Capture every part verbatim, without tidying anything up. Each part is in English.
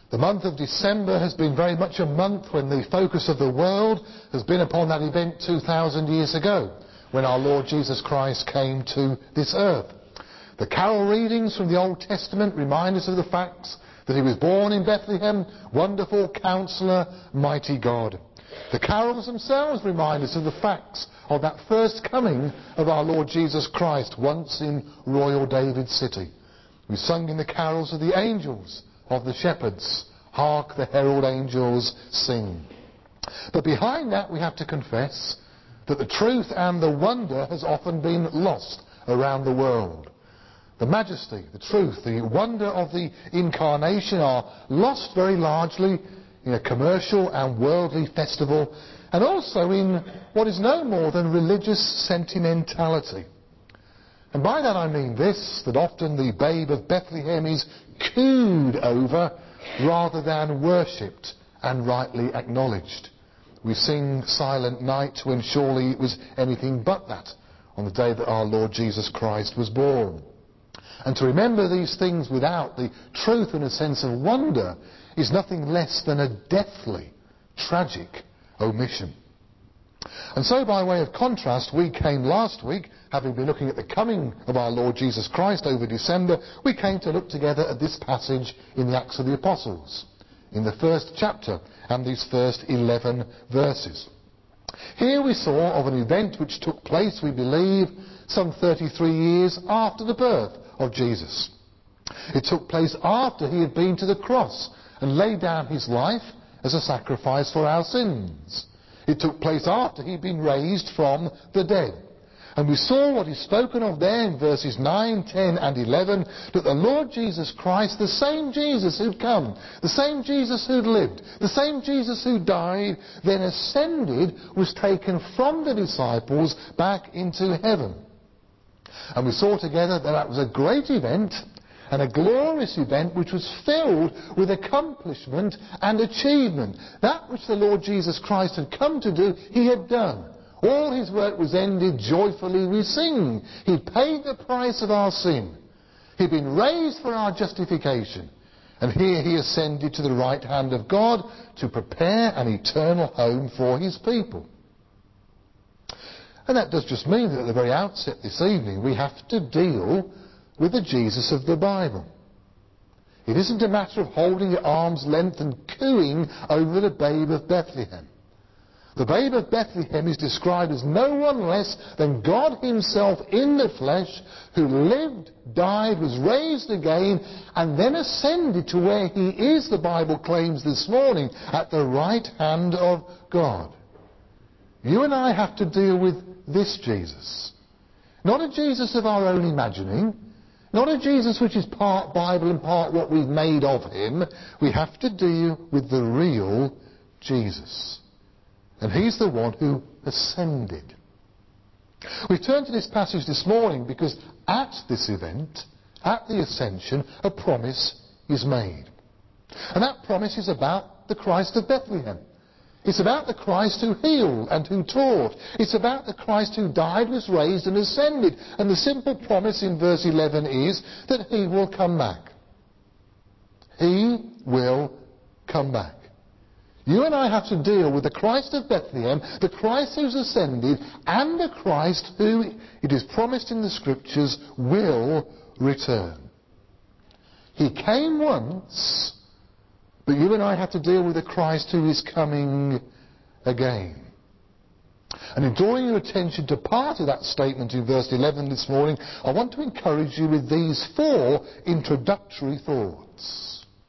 The month of December has been very much a month when the focus of the world has been upon that event two thousand years ago, when our Lord Jesus Christ came to this earth. The carol readings from the Old Testament remind us of the facts that he was born in Bethlehem, Wonderful Counselor, Mighty God. The carols themselves remind us of the facts of that first coming of our Lord Jesus Christ, once in royal David's city. We sung in the carols of the angels, of the shepherds, hark the herald angels sing. But behind that we have to confess that the truth and the wonder has often been lost around the world. The majesty, the truth, the wonder of the incarnation are lost very largely in a commercial and worldly festival, and also in what is no more than religious sentimentality. And by that I mean this, that often the babe of Bethlehem is cooed over rather than worshipped and rightly acknowledged. We sing Silent Night when surely it was anything but that on the day that our Lord Jesus Christ was born. And to remember these things without the truth and a sense of wonder is nothing less than a deathly, tragic omission. And so by way of contrast, we came last week, having been looking at the coming of our Lord Jesus Christ over December, we came to look together at this passage in the Acts of the Apostles, in the first chapter and these first eleven verses. Here we saw of an event which took place, we believe, some thirty-three years after the birth of Jesus. It took place after he had been to the cross and laid down his life as a sacrifice for our sins. It took place after he'd been raised from the dead. And we saw what is spoken of there in verses nine, ten and eleven, that the Lord Jesus Christ, the same Jesus who'd come, the same Jesus who'd lived, the same Jesus who died, then ascended, was taken from the disciples back into heaven. And we saw together that that was a great event, and a glorious event which was filled with accomplishment and achievement. That which the Lord Jesus Christ had come to do, he had done. All his work was ended, joyfully we sing. He paid the price of our sin. He'd been raised for our justification. And here he ascended to the right hand of God to prepare an eternal home for his people. And that does just mean that at the very outset this evening we have to deal with the Jesus of the Bible. It isn't a matter of holding at arm's length and cooing over the babe of Bethlehem. The babe of Bethlehem is described as no one less than God himself in the flesh, who lived, died, was raised again, and then ascended to where he is, the Bible claims this morning, at the right hand of God. You and I have to deal with this Jesus. Not a Jesus of our own imagining, not a Jesus which is part Bible and part what we've made of him. We have to deal with the real Jesus. And he's the one who ascended. We've turned to this passage this morning because at this event, at the ascension, a promise is made. And that promise is about the Christ of Bethlehem. It's about the Christ who healed and who taught. It's about the Christ who died, was raised and ascended. And the simple promise in verse eleven is that he will come back. He will come back. You and I have to deal with the Christ of Bethlehem, the Christ who's ascended, and the Christ who, it is promised in the Scriptures, will return. He came once, but you and I have to deal with the Christ who is coming again. And in drawing your attention to part of that statement in verse eleven this morning, I want to encourage you with these four introductory thoughts.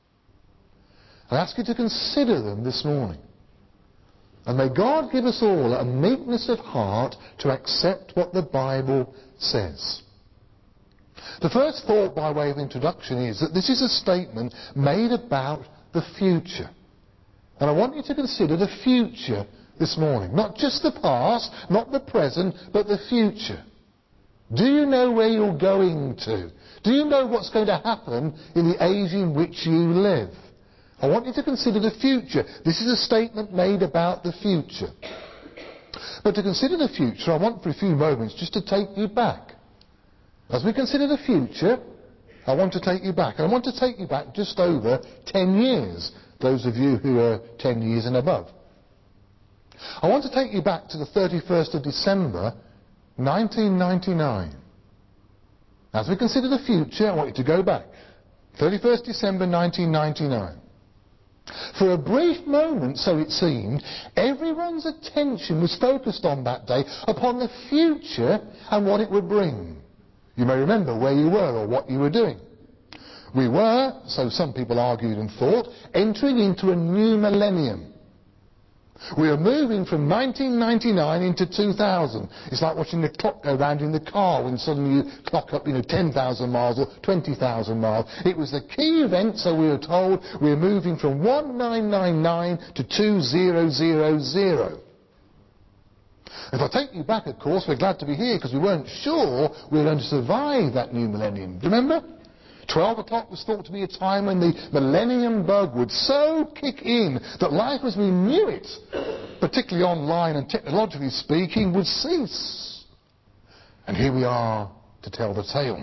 I ask you to consider them this morning. And may God give us all a meekness of heart to accept what the Bible says. The first thought by way of introduction is that this is a statement made about the future. And I want you to consider the future this morning. Not just the past, not the present, but the future. Do you know where you're going to? Do you know what's going to happen in the age in which you live? I want you to consider the future. This is a statement made about the future. But to consider the future, I want for a few moments just to take you back. As we consider the future, I want to take you back. And I want to take you back just over ten years, those of you who are ten years and above. I want to take you back to the thirty-first of December, nineteen ninety-nine. As we consider the future, I want you to go back. thirty-first of December, nineteen ninety-nine. For a brief moment, so it seemed, everyone's attention was focused on that day upon the future and what it would bring. You may remember where you were or what you were doing. We were, so some people argued and thought, entering into a new millennium. We are moving from nineteen ninety-nine into two thousand. It's like watching the clock go round in the car when suddenly you clock up, you know, ten thousand miles or twenty thousand miles. It was the key event, so we were told we're moving from nineteen ninety-nine to two thousand. If I take you back, of course, we're glad to be here because we weren't sure we were going to survive that new millennium. Do you remember? twelve o'clock was thought to be a time when the millennium bug would so kick in that life as we knew it, particularly online and technologically speaking, would cease. And here we are to tell the tale.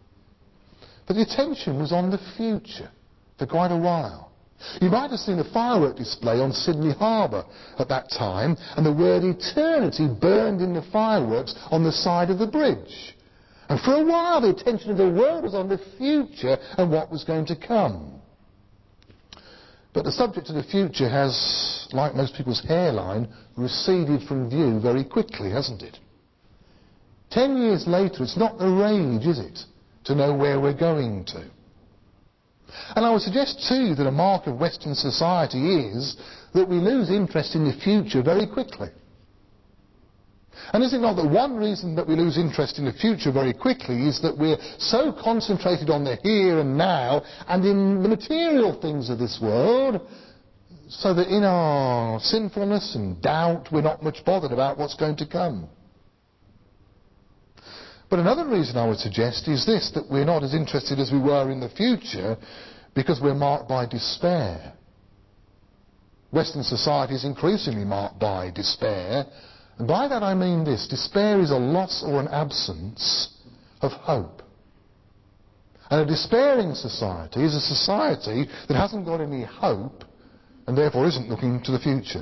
But the attention was on the future for quite a while. You might have seen a firework display on Sydney Harbour at that time, and the word eternity burned in the fireworks on the side of the bridge. And for a while the attention of the world was on the future and what was going to come. But the subject of the future has, like most people's hairline, receded from view very quickly, hasn't it? Ten years later, it's not the rage, is it, to know where we're going to? And I would suggest too that a mark of Western society is that we lose interest in the future very quickly. And is it not that one reason that we lose interest in the future very quickly is that we're so concentrated on the here and now and in the material things of this world, so that in our sinfulness and doubt we're not much bothered about what's going to come? But another reason I would suggest is this, that we're not as interested as we were in the future because we're marked by despair. Western society is increasingly marked by despair. And by that I mean this: despair is a loss or an absence of hope. And a despairing society is a society that hasn't got any hope and therefore isn't looking to the future.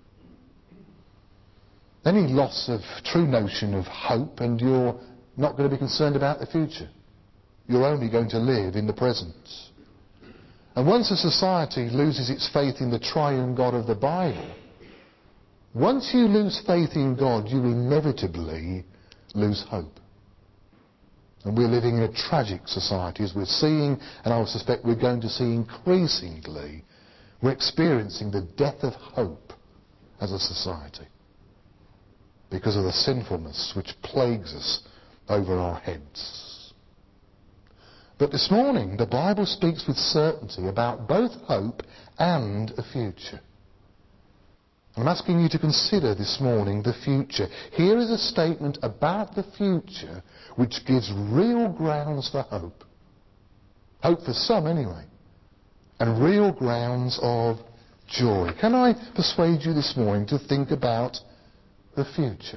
Any loss of true notion of hope and you're not going to be concerned about the future. You're only going to live in the present. And once a society loses its faith in the triune God of the Bible, once you lose faith in God, you inevitably lose hope. And we're living in a tragic society, as we're seeing, and I suspect we're going to see increasingly. We're experiencing the death of hope as a society because of the sinfulness which plagues us over our heads. But this morning, the Bible speaks with certainty about both hope and a future. I'm asking you to consider this morning the future. Here is a statement about the future which gives real grounds for hope. Hope for some anyway. And real grounds of joy. Can I persuade you this morning to think about the future?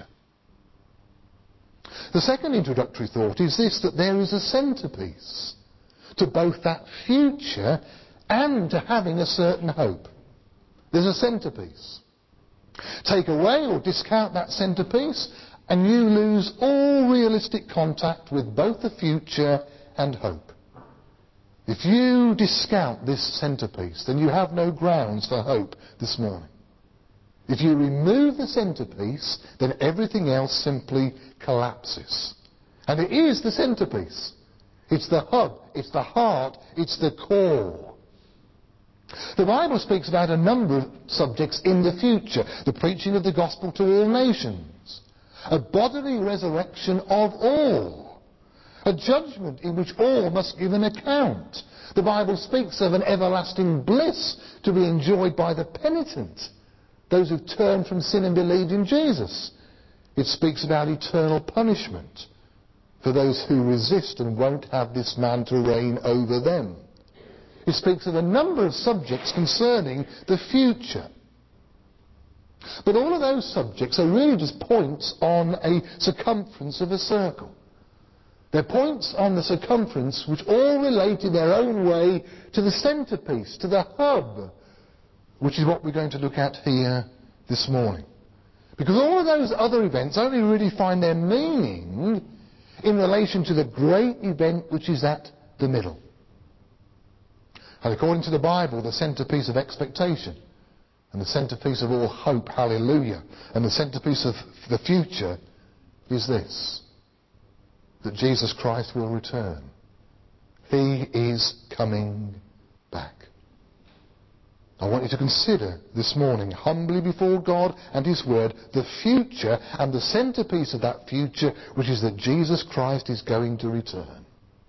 The second introductory thought is this, that there is a centrepiece to both that future and to having a certain hope. There's a centrepiece. Take away or discount that centrepiece and you lose all realistic contact with both the future and hope. If you discount this centrepiece, then you have no grounds for hope this morning. If you remove the centrepiece, then everything else simply collapses. And it is the centrepiece. It's the hub, it's the heart, it's the core. The Bible speaks about a number of subjects in the future. The preaching of the gospel to all nations. A bodily resurrection of all. A judgment in which all must give an account. The Bible speaks of an everlasting bliss to be enjoyed by the penitent, those who've turned from sin and believed in Jesus. It speaks about eternal punishment for those who resist and won't have this man to reign over them. It speaks of a number of subjects concerning the future. But all of those subjects are really just points on a circumference of a circle. They're points on the circumference which all relate in their own way to the centrepiece, to the hub, which is what we're going to look at here this morning. Because all of those other events only really find their meaning in relation to the great event which is at the middle. And according to the Bible, the centrepiece of expectation and the centrepiece of all hope, hallelujah, and the centrepiece of the future is this: that Jesus Christ will return. He is coming back. I want you to consider this morning, humbly before God and His Word, the future and the centrepiece of that future, which is that Jesus Christ is going to return.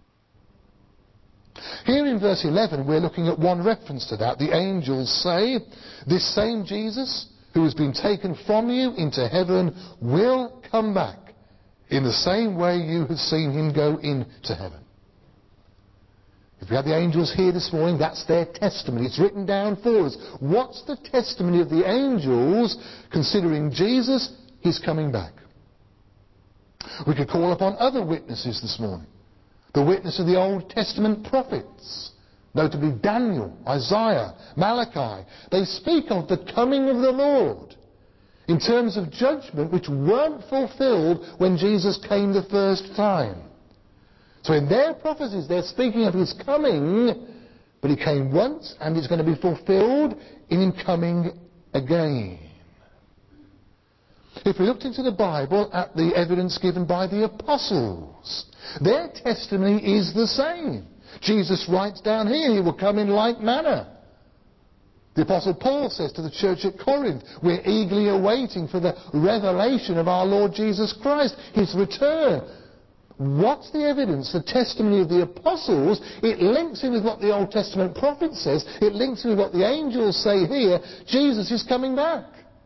Here in verse eleven, we're looking at one reference to that. The angels say, "This same Jesus, who has been taken from you into heaven, will come back in the same way you have seen him go into heaven." If we have the angels here this morning, that's their testimony. It's written down for us. What's the testimony of the angels considering Jesus? He's coming back. We could call upon other witnesses this morning. The witness of the Old Testament prophets, notably Daniel, Isaiah, Malachi. They speak of the coming of the Lord in terms of judgment which weren't fulfilled when Jesus came the first time. So in their prophecies they're speaking of his coming, but he came once and it's going to be fulfilled in him coming again. If we looked into the Bible at the evidence given by the apostles, their testimony is the same. Jesus writes down here, he will come in like manner. The Apostle Paul says to the church at Corinth, we're eagerly awaiting for the revelation of our Lord Jesus Christ, his return. What's the evidence? The testimony of the apostles. It links in with what the Old Testament prophet says. It links in with what the angels say here. Jesus is coming back.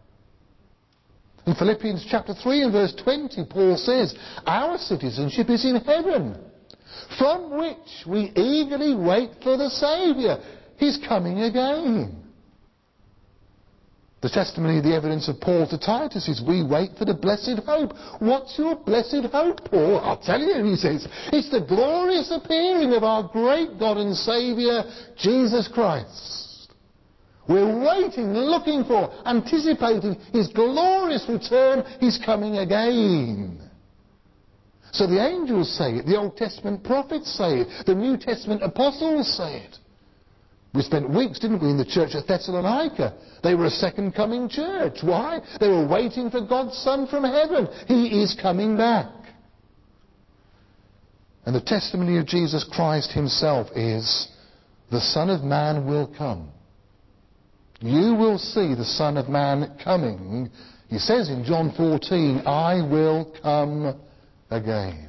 In Philippians chapter three and verse twenty, Paul says, our citizenship is in heaven, from which we eagerly wait for the Saviour. He's coming again. The testimony, the evidence of Paul to Titus is we wait for the blessed hope. What's your blessed hope, Paul? I'll tell you, he says. It's the glorious appearing of our great God and Saviour, Jesus Christ. We're waiting, looking for, anticipating his glorious return. He's coming again. So the angels say it, the Old Testament prophets say it, the New Testament apostles say it. We spent weeks, didn't we, in the church at Thessalonica. They were a second coming church. Why? They were waiting for God's Son from heaven. He is coming back. And the testimony of Jesus Christ himself is, the Son of Man will come. You will see the Son of Man coming. He says in John fourteen, I will come again.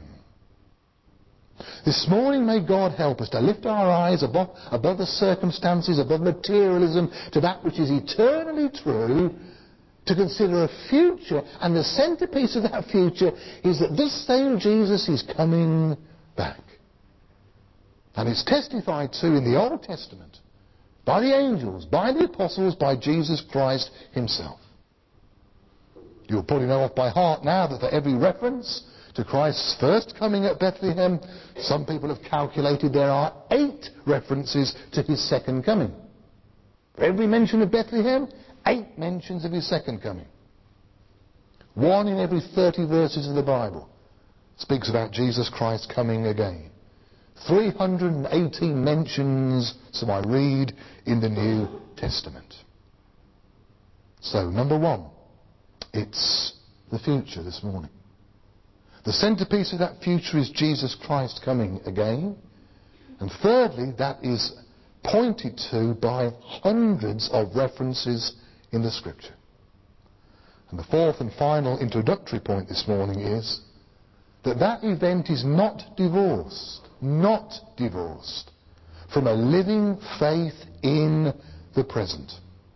This morning may God help us to lift our eyes above, above the circumstances, above materialism, to that which is eternally true, to consider a future, and the centrepiece of that future is that this same Jesus is coming back. And it's testified to in the Old Testament, by the angels, by the apostles, by Jesus Christ himself. You'll probably know off by heart now that for every reference to Christ's first coming at Bethlehem, some people have calculated there are eight references to his second coming. For every mention of Bethlehem, eight mentions of his second coming. One in every thirty verses of the Bible speaks about Jesus Christ coming again. three hundred eighteen mentions, so I read, in the New Testament. So, number one, it's the future this morning. The centrepiece of that future is Jesus Christ coming again. And thirdly, that is pointed to by hundreds of references in the Scripture. And the fourth and final introductory point this morning is that that event is not divorced, not divorced from a living faith in the present.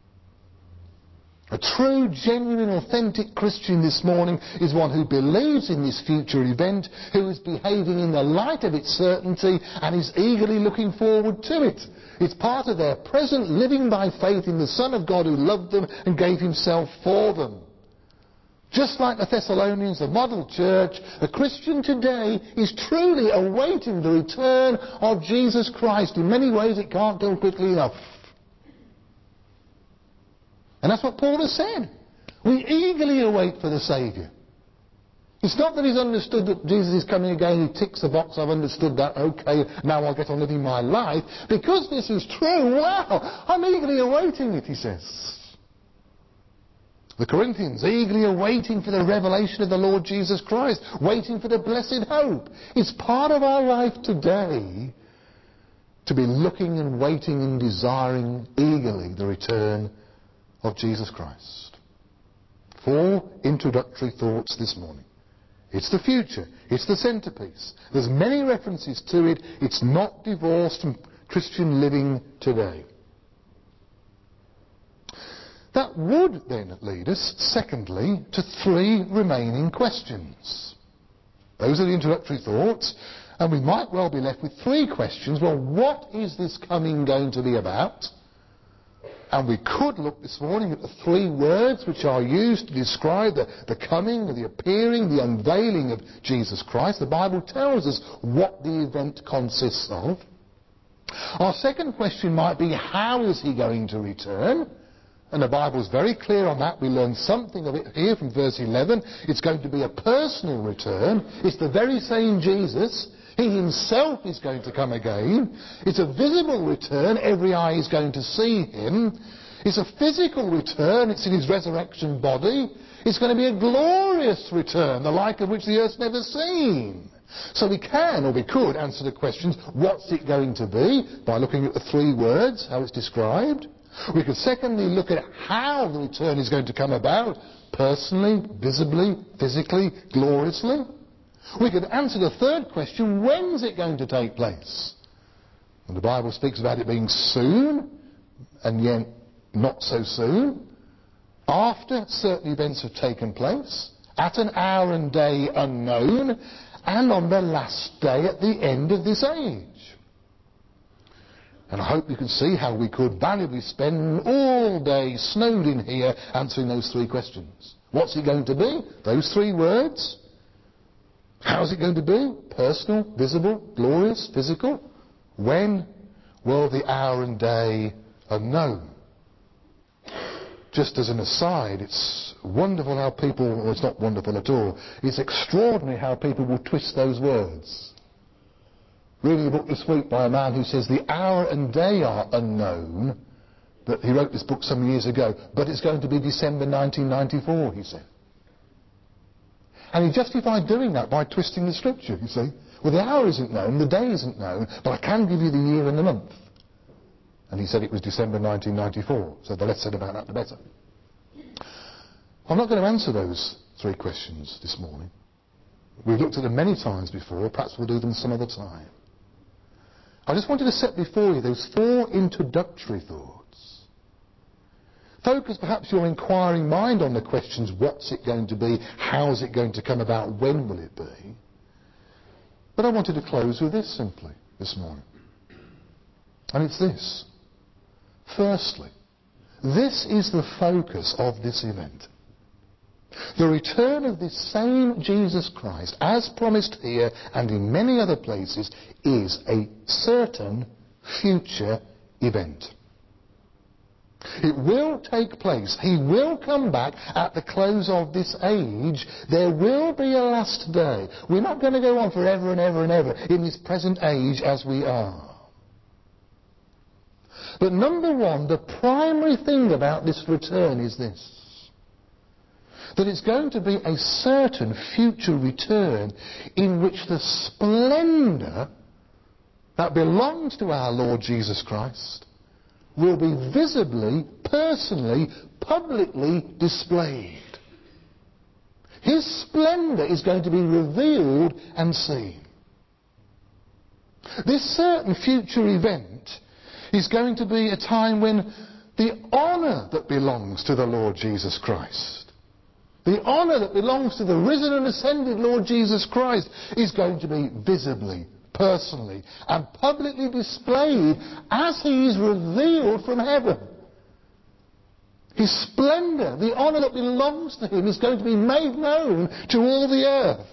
A true, genuine, authentic Christian this morning is one who believes in this future event, who is behaving in the light of its certainty and is eagerly looking forward to it. It's part of their present living by faith in the Son of God who loved them and gave himself for them. Just like the Thessalonians, the model church, the Christian today is truly awaiting the return of Jesus Christ. In many ways it can't come quickly enough. And that's what Paul has said. We eagerly await for the Saviour. It's not that he's understood that Jesus is coming again, he ticks the box, I've understood that, okay, now I'll get on living my life. Because this is true, wow, I'm eagerly awaiting it, he says. The Corinthians, eagerly awaiting for the revelation of the Lord Jesus Christ, waiting for the blessed hope. It's part of our life today to be looking and waiting and desiring eagerly the return of Jesus Christ. Four introductory thoughts this morning. It's the future. It's the centrepiece. There's many references to it. It's not divorced from Christian living today. That would then lead us, secondly, to three remaining questions. Those are the introductory thoughts, and we might well be left with three questions. Well, what is this coming going to be about? And we could look this morning at the three words which are used to describe the, the coming, the appearing, the unveiling of Jesus Christ. The Bible tells us what the event consists of. Our second question might be, how is he going to return? And the Bible is very clear on that. We learn something of it here from verse eleven. It's going to be a personal return. It's the very same Jesus. He himself is going to come again. It's a visible return. Every eye is going to see him. It's a physical return. It's in his resurrection body. It's going to be a glorious return, the like of which the earth's never seen. So we can, or we could, answer the questions, what's it going to be, by looking at the three words, how it's described. We could secondly look at how the return is going to come about, personally, visibly, physically, gloriously. We could answer the third question, when's it going to take place? And the Bible speaks about it being soon, and yet not so soon. After certain events have taken place, at an hour and day unknown, and on the last day at the end of this age. And I hope you can see how we could valuably spend all day snowed in here answering those three questions. What's it going to be? Those three words. How's it going to be? Personal, visible, glorious, physical. When? Well, the hour and day unknown. Just as an aside, it's wonderful how people, well, it's not wonderful at all, it's extraordinary how people will twist those words. Reading a book this week by a man who says the hour and day are unknown, but he wrote this book some years ago, but it's going to be December nineteen ninety-four, he said. And he justified doing that by twisting the scripture, you see. Well, the hour isn't known, the day isn't known, but I can give you the year and the month. And he said it was December nineteen ninety-four, so the less said about that, the better. I'm not going to answer those three questions this morning. We've looked at them many times before, perhaps we'll do them some other time. I just wanted to set before you those four introductory thoughts. Focus perhaps your inquiring mind on the questions, what's it going to be, how's it going to come about, when will it be? But I wanted to close with this simply this morning. And it's this. Firstly, this is the focus of this event. The return of this same Jesus Christ, as promised here and in many other places, is a certain future event. It will take place. He will come back at the close of this age. There will be a last day. We're not going to go on forever and ever and ever in this present age as we are. But number one, the primary thing about this return is this. That it's going to be a certain future return in which the splendour that belongs to our Lord Jesus Christ will be visibly, personally, publicly displayed. His splendour is going to be revealed and seen. This certain future event is going to be a time when the honour that belongs to the Lord Jesus Christ, the honour that belongs to the risen and ascended Lord Jesus Christ, is going to be visibly, personally, and publicly displayed as he is revealed from heaven. His splendour, the honour that belongs to him, is going to be made known to all the earth.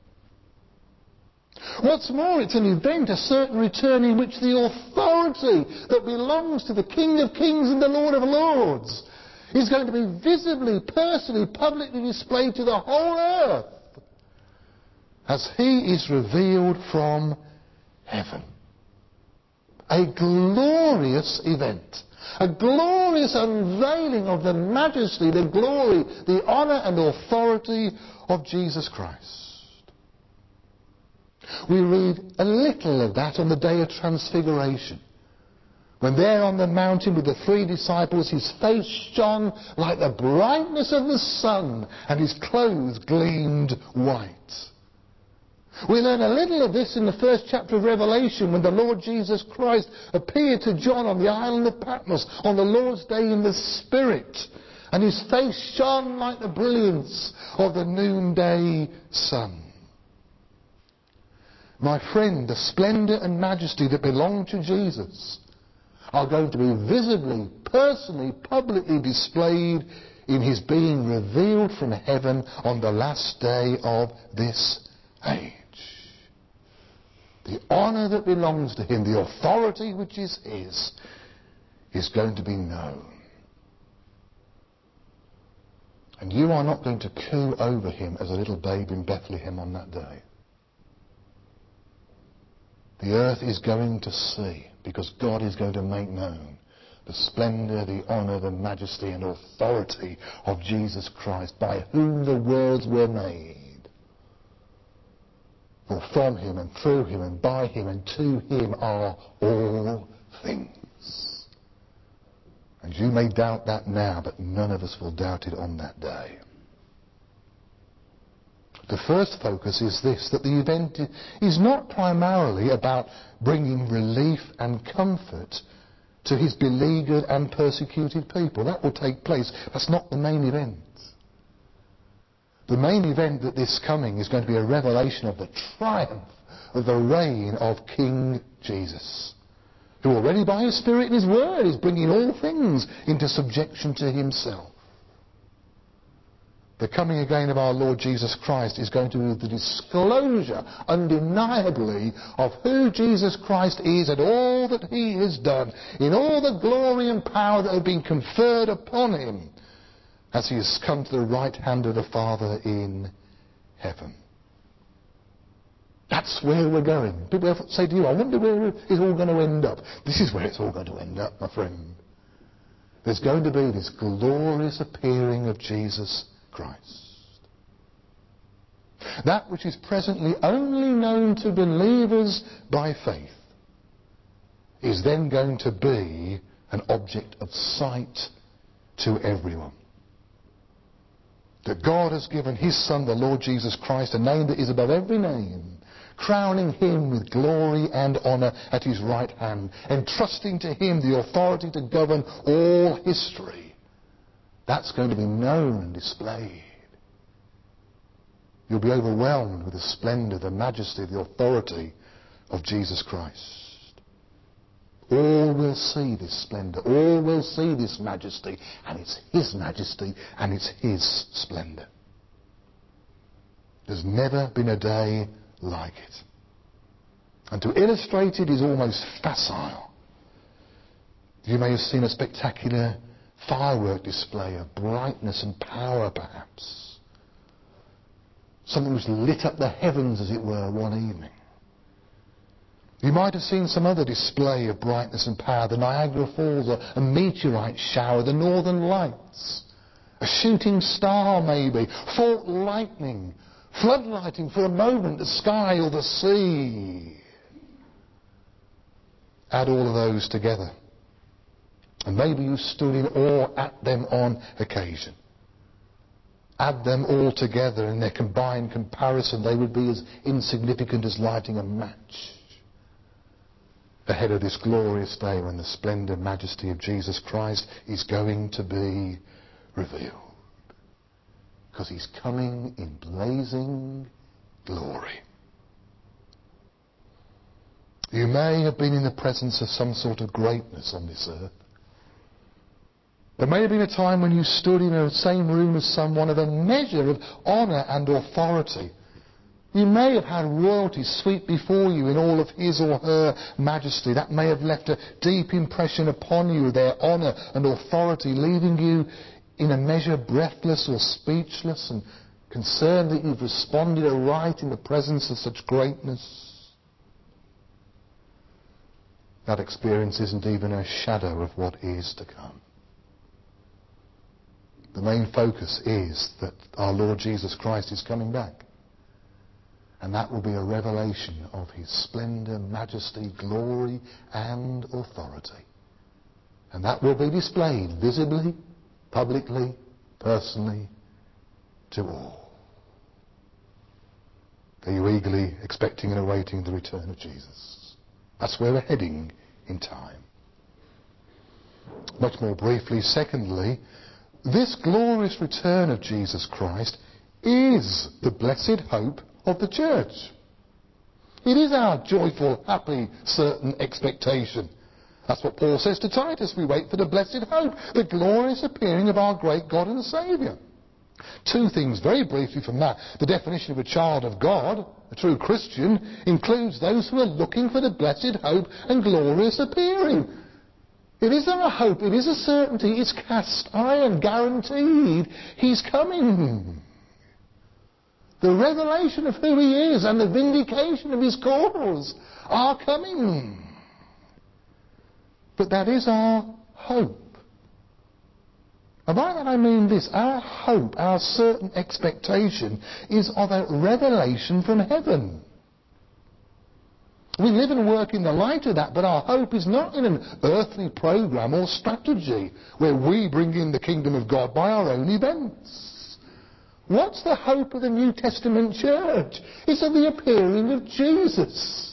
What's more, it's an event, a certain return in which the authority that belongs to the King of Kings and the Lord of Lords is going to be visibly, personally, publicly displayed to the whole earth as he is revealed from heaven. A glorious event. A glorious unveiling of the majesty, the glory, the honour and authority of Jesus Christ. We read a little of that on the day of Transfiguration. When there on the mountain with the three disciples, his face shone like the brightness of the sun and his clothes gleamed white. We learn a little of this in the first chapter of Revelation when the Lord Jesus Christ appeared to John on the island of Patmos on the Lord's day in the Spirit. And his face shone like the brilliance of the noonday sun. My friend, the splendour and majesty that belong to Jesus are going to be visibly, personally, publicly displayed in his being revealed from heaven on the last day of this age. The honour that belongs to him, the authority which is his, is going to be known. And you are not going to coo over him as a little babe in Bethlehem on that day. The earth is going to see, because God is going to make known the splendour, the honour, the majesty and authority of Jesus Christ, by whom the worlds were made. For from him and through him and by him and to him are all things. And you may doubt that now, but none of us will doubt it on that day. The first focus is this, that the event is not primarily about bringing relief and comfort to his beleaguered and persecuted people. That will take place. That's not the main event. The main event that this coming is going to be a revelation of the triumph of the reign of King Jesus, who already by his Spirit and his word is bringing all things into subjection to himself. The coming again of our Lord Jesus Christ is going to be the disclosure, undeniably, of who Jesus Christ is and all that he has done, in all the glory and power that have been conferred upon him, as he has come to the right hand of the Father in heaven. That's where we're going. People say to you, I wonder where it's all going to end up. This is where it's all going to end up, my friend. There's going to be this glorious appearing of Jesus Christ. That which is presently only known to believers by faith is then going to be an object of sight to everyone. That God has given his Son, the Lord Jesus Christ, a name that is above every name, crowning him with glory and honour at his right hand, entrusting to him the authority to govern all history. That's going to be known and displayed. You'll be overwhelmed with the splendour, the majesty, the authority of Jesus Christ. All will see this splendour, all will see this majesty, and it's his majesty and it's his splendour. There's never been a day like it. And to illustrate it is almost facile. You may have seen a spectacular firework display of brightness and power, perhaps. Something which lit up the heavens, as it were, one evening. You might have seen some other display of brightness and power, the Niagara Falls, a, a meteorite shower, the Northern Lights, a shooting star maybe, fault lightning, floodlighting for a moment the sky or the sea. Add all of those together, and maybe you stood in awe at them on occasion. Add them all together, in their combined comparison, they would be as insignificant as lighting a match ahead of this glorious day when the splendour and majesty of Jesus Christ is going to be revealed. Because he's coming in blazing glory. You may have been in the presence of some sort of greatness on this earth. There may have been a time when you stood in the same room as someone of a measure of honour and authority. You may have had royalty sweep before you in all of his or her majesty. That may have left a deep impression upon you, their honour and authority, leaving you in a measure breathless or speechless and concerned that you've responded aright in the presence of such greatness. That experience isn't even a shadow of what is to come. The main focus is that our Lord Jesus Christ is coming back. And that will be a revelation of his splendour, majesty, glory and authority. And that will be displayed visibly, publicly, personally, to all. Are you eagerly expecting and awaiting the return of Jesus? That's where we're heading in time. Much more briefly, secondly, this glorious return of Jesus Christ is the blessed hope of the church. It is our joyful, happy, certain expectation. That's what Paul says to Titus. We wait for the blessed hope, the glorious appearing of our great God and Saviour. Two things very briefly from that. The definition of a child of God, a true Christian, includes those who are looking for the blessed hope and glorious appearing. It is our hope, it is a certainty, it's cast iron, guaranteed. He's coming. The revelation of who he is and the vindication of his cause are coming. But that is our hope. And by that I mean this, our hope, our certain expectation is of a revelation from heaven. We live and work in the light of that, but our hope is not in an earthly program or strategy where we bring in the kingdom of God by our own events. What's the hope of the New Testament church? It's of the appearing of Jesus.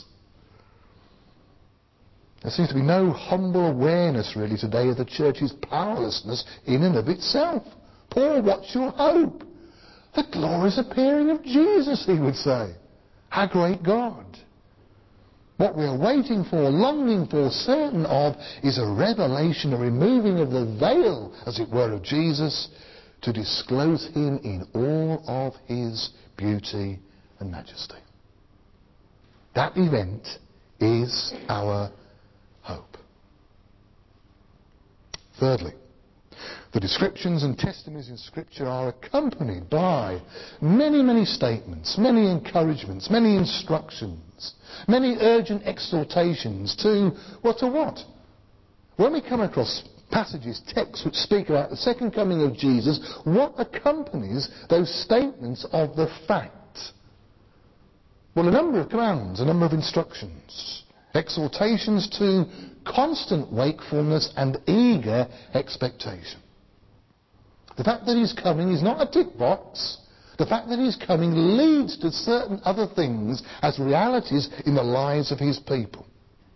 There seems to be no humble awareness really today of the church's powerlessness in and of itself. Paul, what's your hope? The glorious appearing of Jesus, he would say. Our great God. What we are waiting for, longing for, certain of, is a revelation, a removing of the veil, as it were, of Jesus, to disclose him in all of his beauty and majesty. That event is our hope. Thirdly, the descriptions and testimonies in Scripture are accompanied by many, many statements, many encouragements, many instructions, many urgent exhortations to, well, to what? When we come across passages, texts which speak about the second coming of Jesus, what accompanies those statements of the fact? Well, a number of commands, a number of instructions, exhortations to constant wakefulness and eager expectation. The fact that he's coming is not a tick box. The fact that he's coming leads to certain other things as realities in the lives of his people.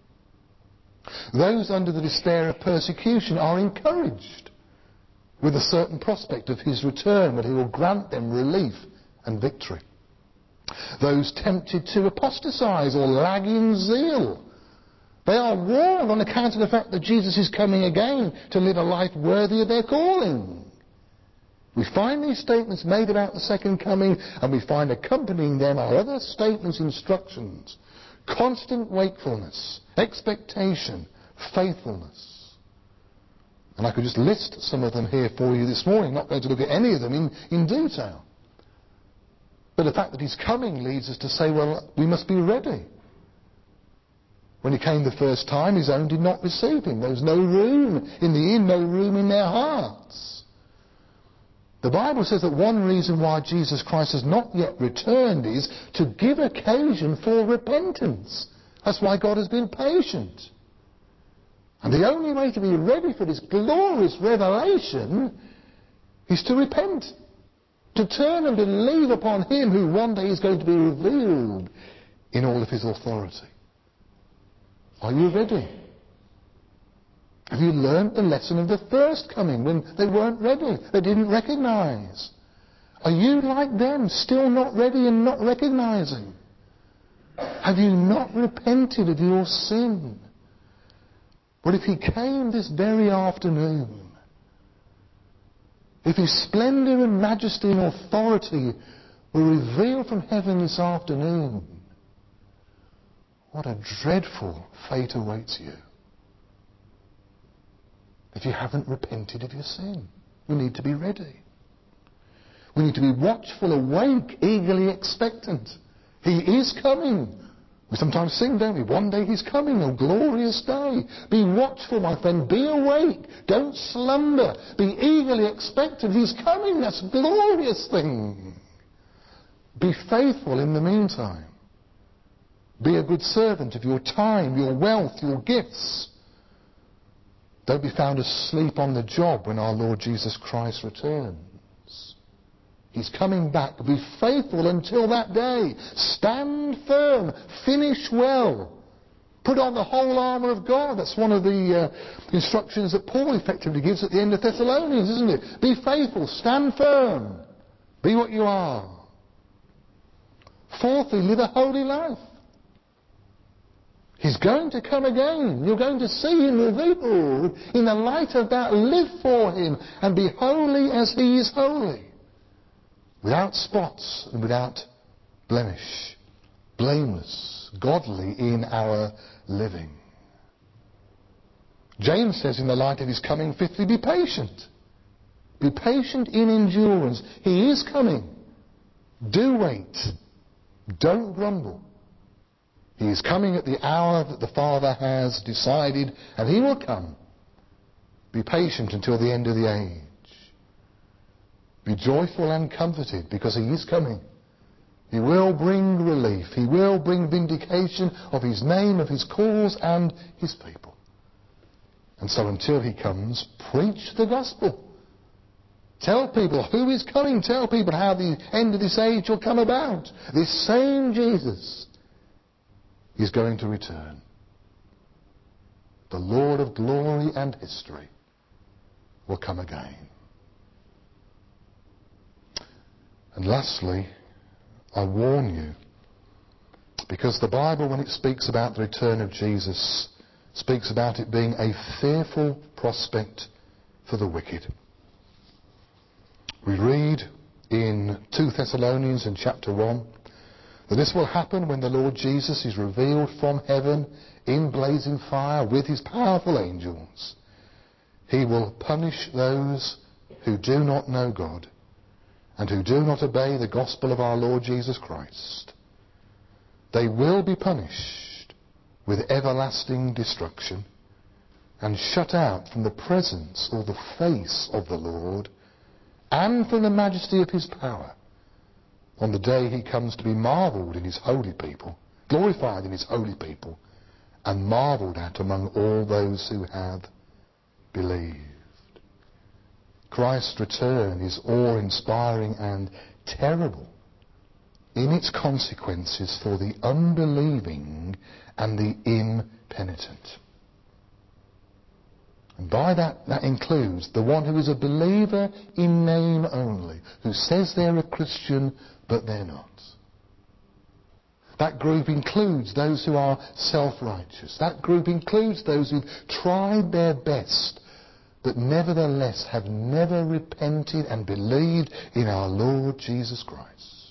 Those under the despair of persecution are encouraged with a certain prospect of his return, that he will grant them relief and victory. Those tempted to apostatize or lag in zeal, they are warned on account of the fact that Jesus is coming again to live a life worthy of their calling. We find these statements made about the second coming, and we find accompanying them are other statements, instructions, constant wakefulness, expectation, faithfulness. And I could just list some of them here for you this morning, not going to look at any of them in, in detail. But the fact that he's coming leads us to say, well, we must be ready. When he came the first time, his own did not receive him. There was no room in the inn, no room in their hearts. The Bible says that one reason why Jesus Christ has not yet returned is to give occasion for repentance. That's why God has been patient. And the only way to be ready for this glorious revelation is to repent. To turn and believe upon him who one day is going to be revealed in all of his authority. Are you ready? Have you learnt the lesson of the first coming when they weren't ready? They didn't recognize. Are you like them, still not ready and not recognizing? Have you not repented of your sin? Well, if he came this very afternoon, if his splendour and majesty and authority were revealed from heaven this afternoon, what a dreadful fate awaits you if you haven't repented of your sin. We need to be ready. We need to be watchful, awake, eagerly expectant. He is coming. We sometimes sing, don't we? One day he's coming, a glorious day. Be watchful, my friend. Be awake. Don't slumber. Be eagerly expectant. He's coming. That's a glorious thing. Be faithful in the meantime. Be a good servant of your time, your wealth, your gifts. Don't be found asleep on the job when our Lord Jesus Christ returns. He's coming back. Be faithful until that day. Stand firm. Finish well. Put on the whole armour of God. That's one of the uh, instructions that Paul effectively gives at the end of Thessalonians, isn't it? Be faithful. Stand firm. Be what you are. Fourthly, live a holy life. He's going to come again. You're going to see him revealed in the light of that. Live for him and be holy as he is holy. Without spots and without blemish. Blameless, godly in our living. James says in the light of his coming, fifthly, be patient. Be patient in endurance. He is coming. Do wait. Don't grumble. He is coming at the hour that the Father has decided, and he will come. Be patient until the end of the age. Be joyful and comforted, because he is coming. He will bring relief. He will bring vindication of his name, of his cause, and his people. And so until he comes, preach the gospel. Tell people who is coming. Tell people how the end of this age will come about. This same Jesus is going to return. The Lord of glory and history will come again. And lastly, I warn you, because the Bible, when it speaks about the return of Jesus, speaks about it being a fearful prospect for the wicked. We read in Second Thessalonians in chapter one that this will happen when the Lord Jesus is revealed from heaven in blazing fire with his powerful angels. He will punish those who do not know God and who do not obey the gospel of our Lord Jesus Christ. They will be punished with everlasting destruction and shut out from the presence or the face of the Lord and from the majesty of his power on the day he comes to be marvelled in his holy people, glorified in his holy people, and marvelled at among all those who have believed. Christ's return is awe-inspiring and terrible in its consequences for the unbelieving and the impenitent. And by that, that includes the one who is a believer in name only, who says they're a Christian, but they're not. That group includes those who are self-righteous. That group includes those who've tried their best, but nevertheless have never repented and believed in our Lord Jesus Christ.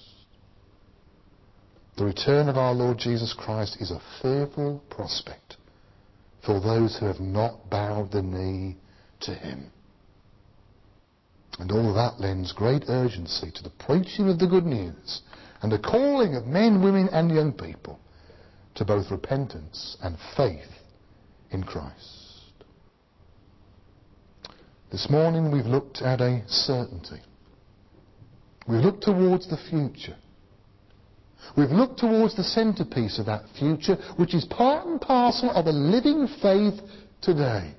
The return of our Lord Jesus Christ is a fearful prospect for those who have not bowed the knee to him. And all of that lends great urgency to the preaching of the good news and the calling of men, women and young people to both repentance and faith in Christ. This morning we've looked at a certainty. We've looked towards the future. We've looked towards the centrepiece of that future, which is part and parcel of a living faith today.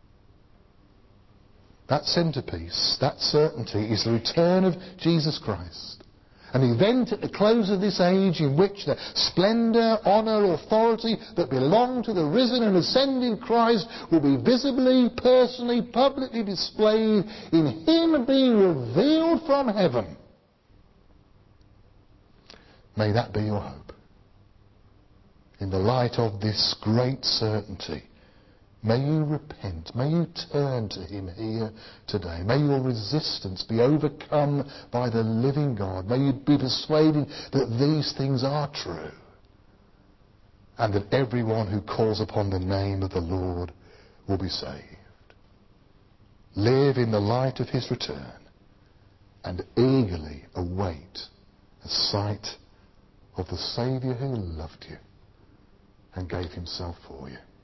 That centrepiece, that certainty, is the return of Jesus Christ. An event at the close of this age in which the splendour, honour, authority that belong to the risen and ascended Christ will be visibly, personally, publicly displayed in him being revealed from heaven. May that be your hope. In the light of this great certainty, May you repent. May you turn to him here today. May your resistance be overcome by the living God. May you be persuaded that these things are true, and that everyone who calls upon the name of the Lord will be saved. Live in the light of his return and eagerly await the sight of the Saviour who loved you and gave himself for you.